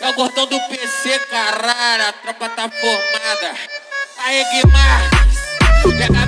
É o gordão do PC, caralho, a tropa tá formada. Aê, Guimarães, pega a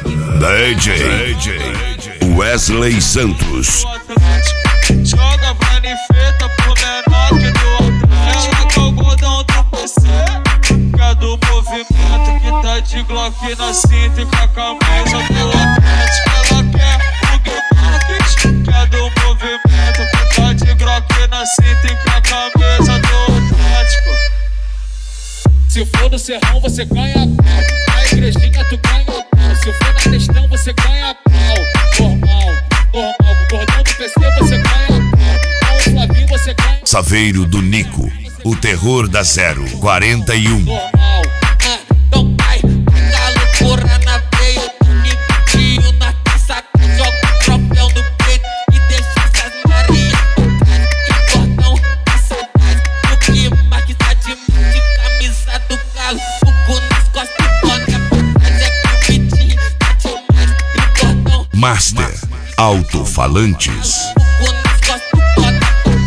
DJ Wesley Santos. Joga manifesta pro menor que do Atlético. Ela que é o gordão do PC, que é do movimento, que tá de Glock na cinta e com a camisa do Atlético. Ela quer o Guimarães, que é do movimento, que tá de Glock na cinta e com a camisa do Atlético. Se for no serrão, você ganha pau. Na igrejinha, tu ganha pau. Se for na questão, você ganha pau. Normal, normal. O gordão do PC, você ganha pau. Com o Flavinho, você ganha. Saveiro do Nico, o terror da 041. Normal. Então vai, a loucura na veia. Tio na caçada, joga o troféu no peito e deixa essas Maria tocar. E gordão, que saudade. O Guimarães tá de camisa do galo. O cu nas costas e bota a vontade. É que o Vitinho tá demais. E gordão, Master Alto-Falantes. o cu nas costas e bota.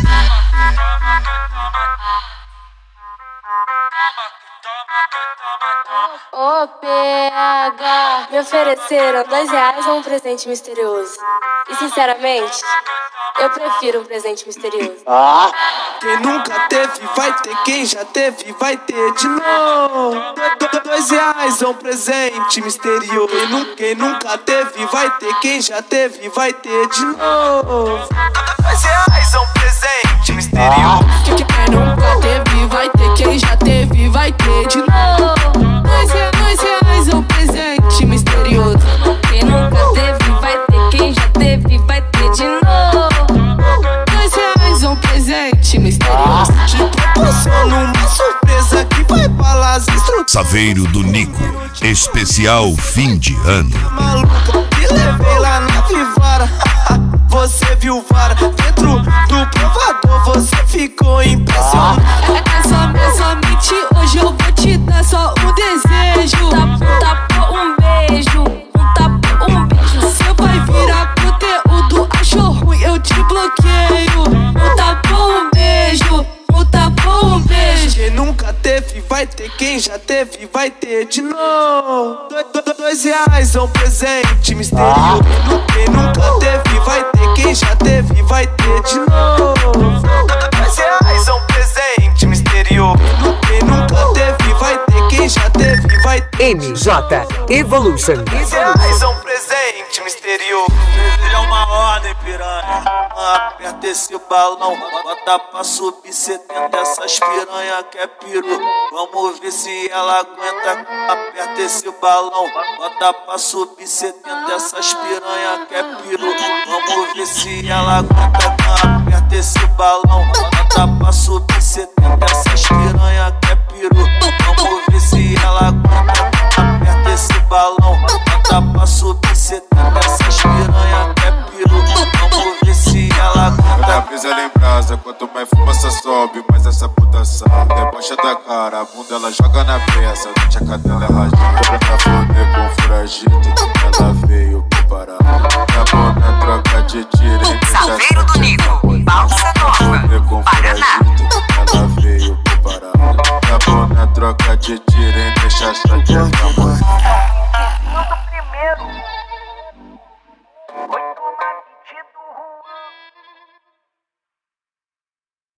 Ô PH, me ofereceram R$2 ou um presente misterioso. E sinceramente, eu prefiro um presente misterioso. Quem nunca teve vai ter, quem já teve vai ter de novo. R$2 é um presente misterioso. Quem nunca teve vai ter, quem já teve vai ter de novo. R$2 é um presente misterioso. Quem nunca teve vai ter, quem já teve vai ter de novo. R$2 é um presente misterioso. Quem nunca teve vai ter, quem já teve vai ter de novo. R$2 é um presente misterioso. Te proporciono uma surpresa que vai falar as instruções. Saveiro do Nico, especial fim de ano. Maluca, te levei lá na Vivara. Você viu vara dentro do provador, você ficou impressionado. É somente hoje eu vou te dar só um desejo. Tapa um beijo, tapa um beijo. Seu pai virar conteúdo, achou ruim, eu te bloqueio. Tapa um beijo, tapa um beijo. Quem nunca teve vai ter, quem já teve vai ter de novo. R$2 é um presente misterioso. Quem nunca teve vai ter, quem já teve vai ter de novo. R$2 é um presente misterioso. Quem nunca teve vai ter, quem já teve vai ter. MJ Evolution. R$2 é um presente misterioso. Ele é uma ordem, piranha. Aperta esse balão, bota pra subir 70. Essas piranha que é peru. Vamos ver se ela aguenta. Aperta esse balão, bota pra subir 70. Essas piranha que é peru. Vamos ver se ela aguenta. Aperta esse balão, bota pra subir 70. Essas piranha que é peru. Vamos ver se ela aguenta. Aperta esse balão, bota pra subir 70. Essas piranha que é peru. Vamos ver se ela aguenta. Cada brisa ela embrasa, quanto mais fumaça sobe, mais essa putação. Debocha da cara, a bunda ela joga na peça, deixa a cadela rajada. Pra foder com furagito, ela veio preparada. Tá bom na troca de tiro, Saveiro do Nico, Balsa Nova, com Paraná. furagito, ela veio preparada. Tá bom na troca de tiro, deixa essa testa.